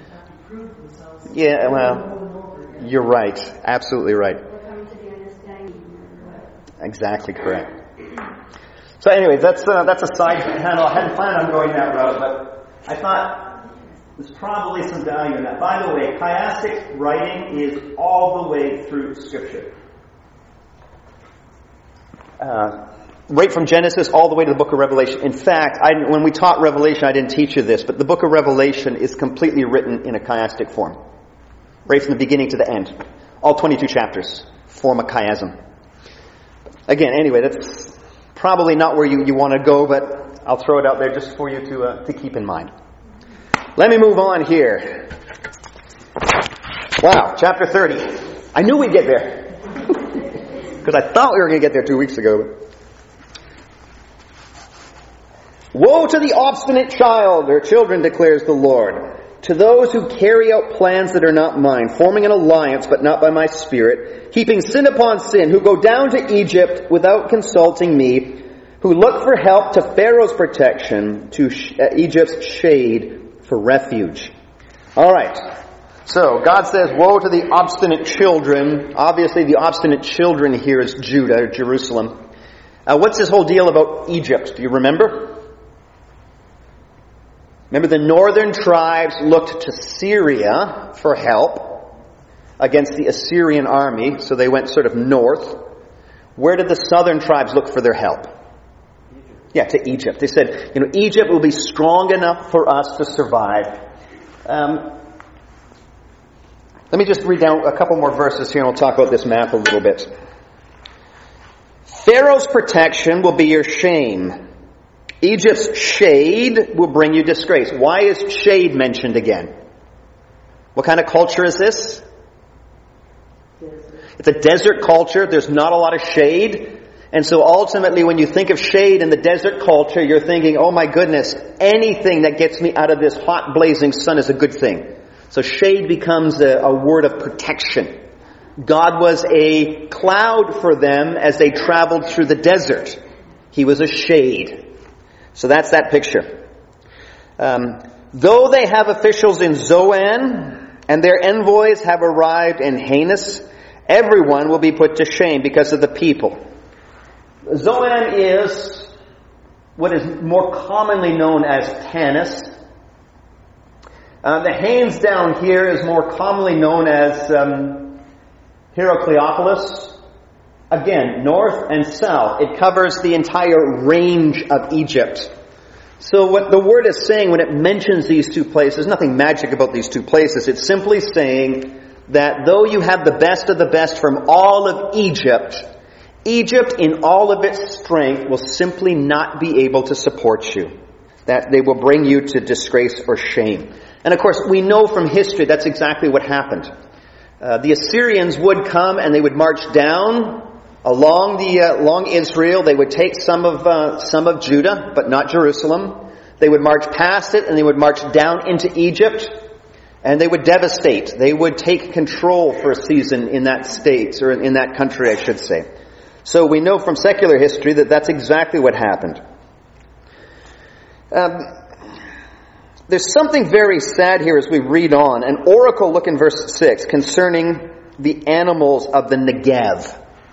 Yeah, well, you're right. Absolutely right. We're coming to the understanding. Exactly correct. So anyways, that's uh, that's a side panel. I hadn't planned on going that route, but I thought there's probably some value in that. By the way, chiastic writing is all the way through Scripture. Uh, right from Genesis all the way to the book of Revelation. In fact, I, when we taught Revelation, I didn't teach you this, but the book of Revelation is completely written in a chiastic form. Right from the beginning to the end. All twenty-two chapters form a chiasm. Again, anyway, that's probably not where you, you want to go, but I'll throw it out there just for you to uh, to keep in mind. Let me move on here. Wow, chapter thirty. I knew we'd get there. Because I thought we were going to get there two weeks ago. Woe to the obstinate child or children, declares the Lord. To those who carry out plans that are not mine, forming an alliance but not by my spirit, heaping sin upon sin, who go down to Egypt without consulting me, who look for help to Pharaoh's protection, to Egypt's shade for refuge. All right. So God says, woe to the obstinate children. Obviously the obstinate children here is Judah, Jerusalem. Uh, what's this whole deal about Egypt? Do you remember? Remember, the northern tribes looked to Syria for help against the Assyrian army, so they went sort of north. Where did the southern tribes look for their help? Yeah, to Egypt. They said, you know, Egypt will be strong enough for us to survive. Um, let me just read down a couple more verses here and we'll talk about this map a little bit. Pharaoh's protection will be your shame. Egypt's shade will bring you disgrace. Why is shade mentioned again? What kind of culture is this? It's a desert culture. There's not a lot of shade. And so ultimately when you think of shade in the desert culture, you're thinking, oh my goodness, anything that gets me out of this hot blazing sun is a good thing. So shade becomes a, a word of protection. God was a cloud for them as they traveled through the desert. He was a shade. So that's that picture. Um, though they have officials in Zoan and their envoys have arrived in Hanes, everyone will be put to shame because of the people. Zoan is what is more commonly known as Tanis. Uh, the Hanes down here is more commonly known as um, Heracleopolis. Again, north and south. It covers the entire range of Egypt. So what the word is saying when it mentions these two places, nothing magic about these two places. It's simply saying that though you have the best of the best from all of Egypt, Egypt in all of its strength will simply not be able to support you. That they will bring you to disgrace or shame. And of course, we know from history that's exactly what happened. Uh, the Assyrians would come and they would march down along the uh, along Israel. They would take some of uh, some of Judah, but not Jerusalem. They would march past it and they would march down into Egypt. And they would devastate. They would take control for a season in that state, or in that country, I should say. So we know from secular history that that's exactly what happened. Um, there's something very sad here as we read on. An oracle, look in verse six, concerning the animals of the Negev.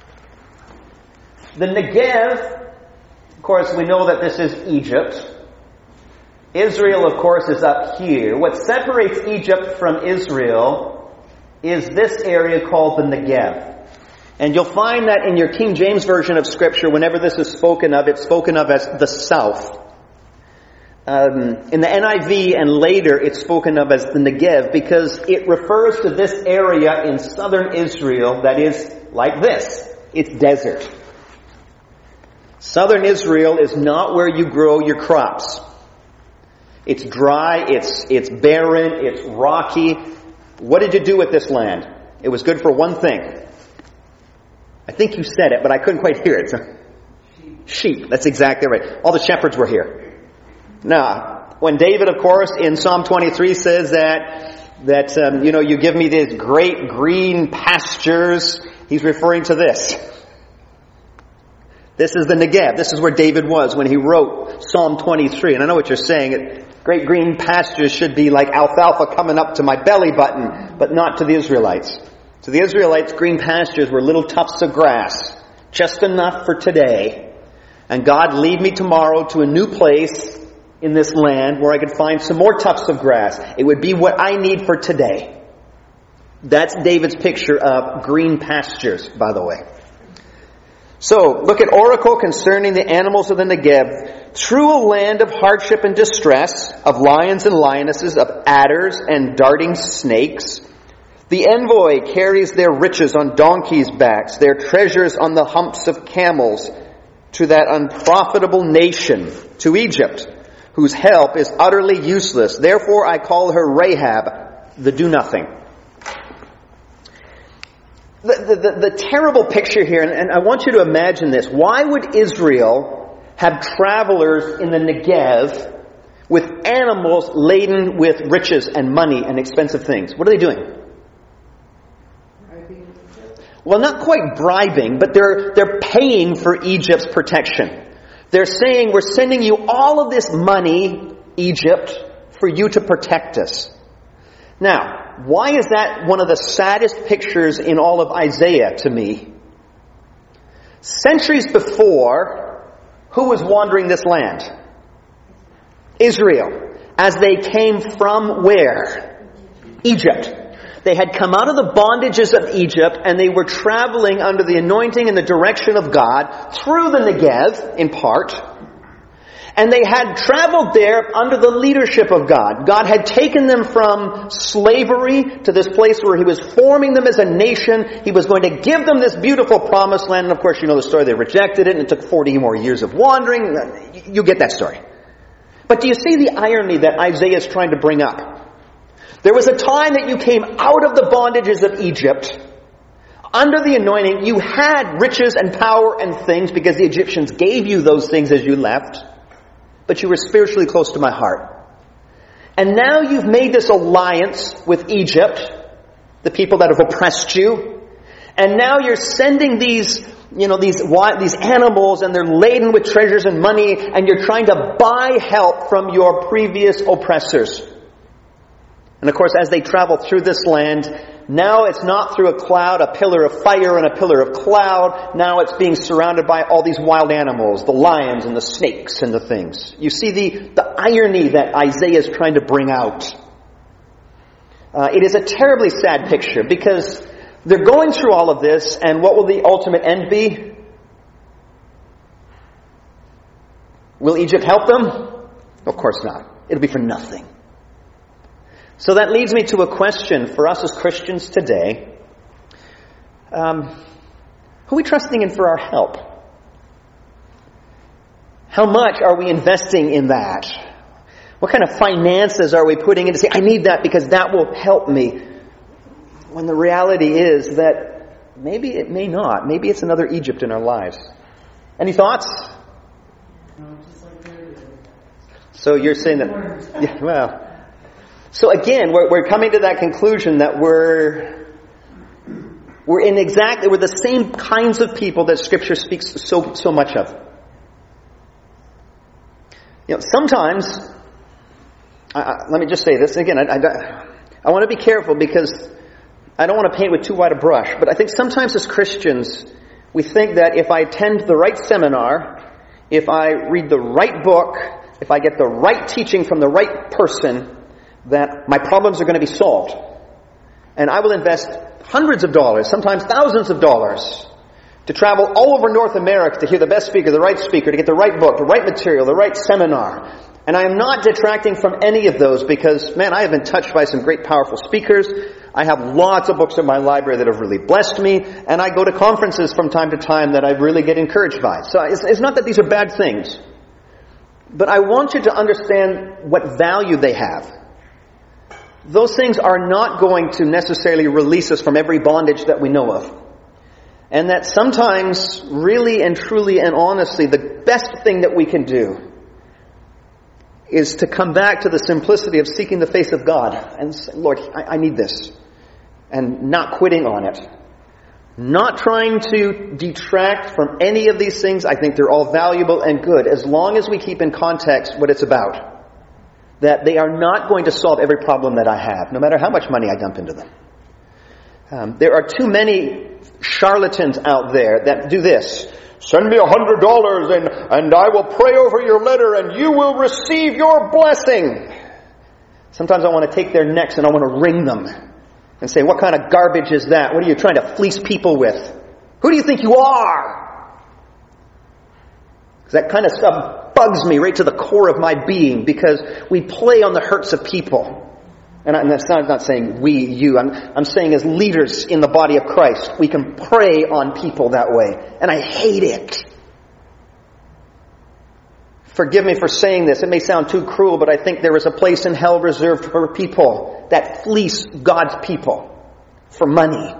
The Negev, of course, we know that this is Egypt. Israel, of course, is up here. What separates Egypt from Israel is this area called the Negev. And you'll find that in your King James Version of Scripture, whenever this is spoken of, it's spoken of as the south. Um, in the N I V and later, it's spoken of as the Negev because it refers to this area in southern Israel that is like this. It's desert. Southern Israel is not where you grow your crops. It's dry, it's it's barren, it's rocky. What did you do with this land? It was good for one thing. I think you said it, but I couldn't quite hear it. So, sheep. That's exactly right. All the shepherds were here. Now, when David, of course, in Psalm twenty-three says that, that um, you know, you give me these great green pastures, he's referring to this. This is the Negev. This is where David was when he wrote Psalm twenty-three. And I know what you're saying. Great green pastures should be like alfalfa coming up to my belly button, but not to the Israelites. To the Israelites, green pastures were little tufts of grass, just enough for today. And God, lead me tomorrow to a new place in this land where I could find some more tufts of grass. It would be what I need for today. That's David's picture of green pastures, by the way. So, look at oracle concerning the animals of the Negev. Through a land of hardship and distress, of lions and lionesses, of adders and darting snakes, the envoy carries their riches on donkeys' backs, their treasures on the humps of camels, to that unprofitable nation, to Egypt, whose help is utterly useless. Therefore I call her Rahab, the do-nothing. The, the, the, the terrible picture here, and, and I want you to imagine this. Why would Israel have travelers in the Negev with animals laden with riches and money and expensive things? What are they doing? Well, not quite bribing, but they're they're paying for Egypt's protection. They're saying, we're sending you all of this money, Egypt, for you to protect us. Now, why is that one of the saddest pictures in all of Isaiah to me? Centuries before, who was wandering this land? Israel. as they came from where? Egypt. They had come out of the bondages of Egypt, and they were traveling under the anointing and the direction of God through the Negev, in part. And they had traveled there under the leadership of God. God had taken them from slavery to this place where He was forming them as a nation. He was going to give them this beautiful promised land. And of course, you know the story. They rejected it, and it took forty more years of wandering. You get that story. But do you see the irony that Isaiah is trying to bring up? There was a time that you came out of the bondages of Egypt. Under the anointing, you had riches and power and things because the Egyptians gave you those things as you left. But you were spiritually close to my heart. And now you've made this alliance with Egypt, the people that have oppressed you. And now you're sending these, you know, these these animals, and they're laden with treasures and money, and you're trying to buy help from your previous oppressors. And of course, as they travel through this land, now it's not through a cloud, a pillar of fire and a pillar of cloud. Now it's being surrounded by all these wild animals, the lions and the snakes and the things. You see the, the irony that Isaiah is trying to bring out. Uh, it is a terribly sad picture because they're going through all of this, and what will the ultimate end be? Will Egypt help them? Of course not. It'll be for nothing. So that leads me to a question for us as Christians today. Um, who are we trusting in for our help? How much are we investing in that? What kind of finances are we putting in to say, I need that because that will help me? When the reality is that maybe it may not. Maybe it's another Egypt in our lives. Any thoughts? No, just like there it is. So you're saying that, yeah, well... So again, we're, we're coming to that conclusion that we're we're in exactly we're the same kinds of people that Scripture speaks so so much of. You know, sometimes, uh, let me just say this again. I, I, I want to be careful because I don't want to paint with too wide a brush. But I think sometimes as Christians, we think that if I attend the right seminar, if I read the right book, if I get the right teaching from the right person, that my problems are going to be solved. And I will invest hundreds of dollars, sometimes thousands of dollars, to travel all over North America to hear the best speaker, the right speaker, to get the right book, the right material, the right seminar. And I am not detracting from any of those because, man, I have been touched by some great, powerful speakers. I have lots of books in my library that have really blessed me. And I go to conferences from time to time that I really get encouraged by. So it's, it's not that these are bad things. But I want you to understand what value they have. Those things are not going to necessarily release us from every bondage that we know of. And that sometimes, really and truly and honestly, the best thing that we can do is to come back to the simplicity of seeking the face of God and say, Lord, I, I need this. And not quitting on it. Not trying to detract from any of these things. I think they're all valuable and good as long as we keep in context what it's about. That they are not going to solve every problem that I have, no matter how much money I dump into them. Um, there are too many charlatans out there that do this. Send me a hundred dollars and, and I will pray over your letter and you will receive your blessing. Sometimes I want to take their necks and I want to wring them and say, what kind of garbage is that? What are you trying to fleece people with? Who do you think you are? Because that kind of stuff bugs me right to the core of my being because we play on the hurts of people. And I'm not, not saying we, you. I'm, I'm saying as leaders in the body of Christ, we can prey on people that way. And I hate it. Forgive me for saying this. It may sound too cruel, but I think there is a place in hell reserved for people that fleece God's people for money.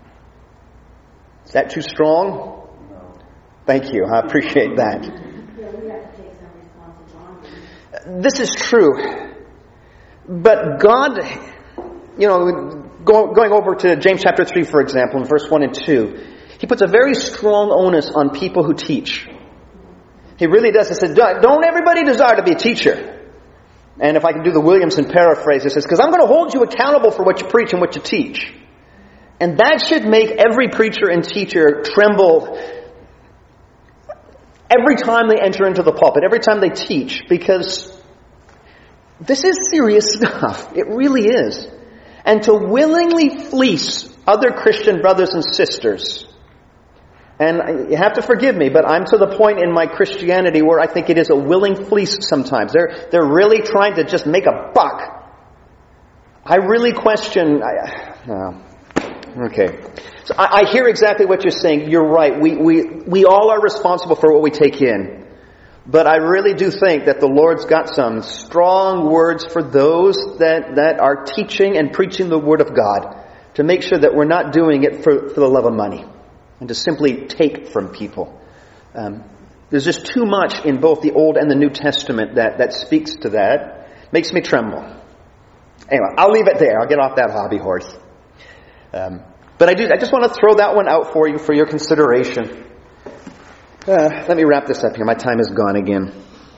Is that too strong? No. Thank you. I appreciate that. Yeah, we have to take some responsibility. This is true. But God, you know, go, going over to James chapter three, for example, in verse one and two, He puts a very strong onus on people who teach. He really does. He said, don't everybody desire to be a teacher. And if I can do the Williamson paraphrase, it says, because I'm going to hold you accountable for what you preach and what you teach. And that should make every preacher and teacher tremble every time they enter into the pulpit, every time they teach, because This is serious stuff. It really is. And to willingly fleece other Christian brothers and sisters. And you have to forgive me, but I'm to the point in my Christianity where I think it is a willing fleece sometimes. They're, they're really trying to just make a buck. I really question... I, no. Okay. So I, I hear exactly what you're saying. You're right. We, we, we all are responsible for what we take in. But I really do think that the Lord's got some strong words for those that, that are teaching and preaching the Word of God, to make sure that we're not doing it for, for the love of money and to simply take from people. Um, there's just too much in both the Old and the New Testament that, that speaks to that. Makes me tremble. Anyway, I'll leave it there. I'll get off that hobby horse. Um, but I do. I just want to throw that one out for you for your consideration. Uh, let me wrap this up here. My time is gone again.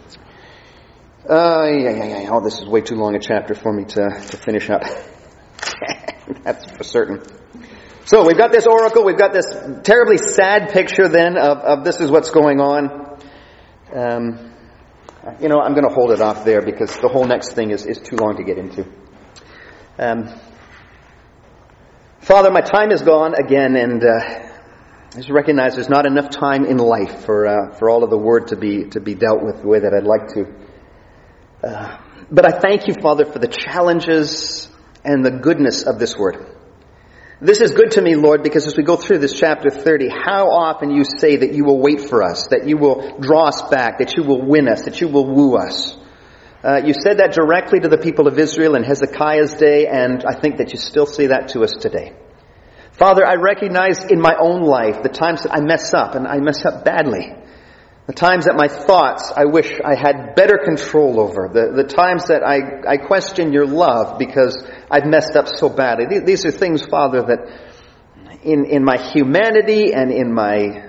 Uh, yeah, yeah, yeah. Oh, this is way too long a chapter for me to, to finish up. That's for certain. So we've got this oracle. We've got this terribly sad picture then of, of this is what's going on. Um, you know, I'm going to hold it off there because the whole next thing is, is too long to get into. Um, Father, my time is gone again, and uh, I just recognize there's not enough time in life for uh, for all of the Word to be to be dealt with the way that I'd like to. Uh, but I thank you, Father, for the challenges and the goodness of this Word. This is good to me, Lord, because as we go through this chapter thirty, how often you say that you will wait for us, that you will draw us back, that you will win us, that you will woo us. Uh, you said that directly to the people of Israel in Hezekiah's day, and I think that you still say that to us today. Father, I recognize in my own life the times that I mess up, and I mess up badly. The times that my thoughts I wish I had better control over. The, the times that I, I question your love because I've messed up so badly. These, these are things, Father, that in, in my humanity and in my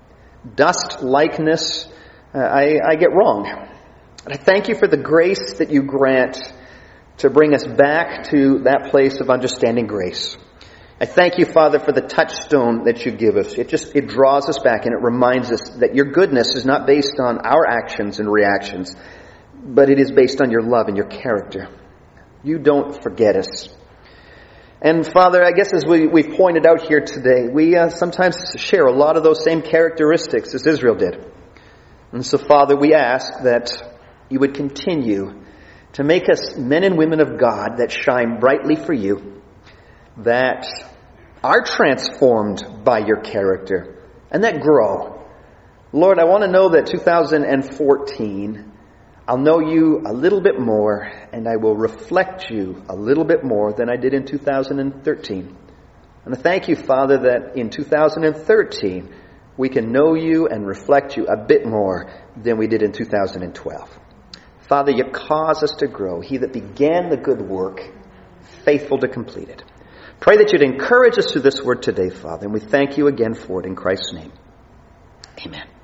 dust likeness, uh, I, I get wrong. And I thank you for the grace that you grant to bring us back to that place of understanding grace. I thank you, Father, for the touchstone that you give us. It just, it draws us back and it reminds us that your goodness is not based on our actions and reactions, but it is based on your love and your character. You don't forget us. And Father, I guess as we, we've pointed out here today, we uh, sometimes share a lot of those same characteristics as Israel did. And so, Father, we ask that you would continue to make us men and women of God that shine brightly for you, that are transformed by your character, and that grow. Lord, I want to know that two thousand fourteen, I'll know you a little bit more, and I will reflect you a little bit more than I did in two thousand thirteen. And I thank you, Father, that in two thousand thirteen, we can know you and reflect you a bit more than we did in two thousand twelve. Father, you cause us to grow. He that began the good work, faithful to complete it. Pray that you'd encourage us through this word today, Father, and we thank you again for it in Christ's name. Amen.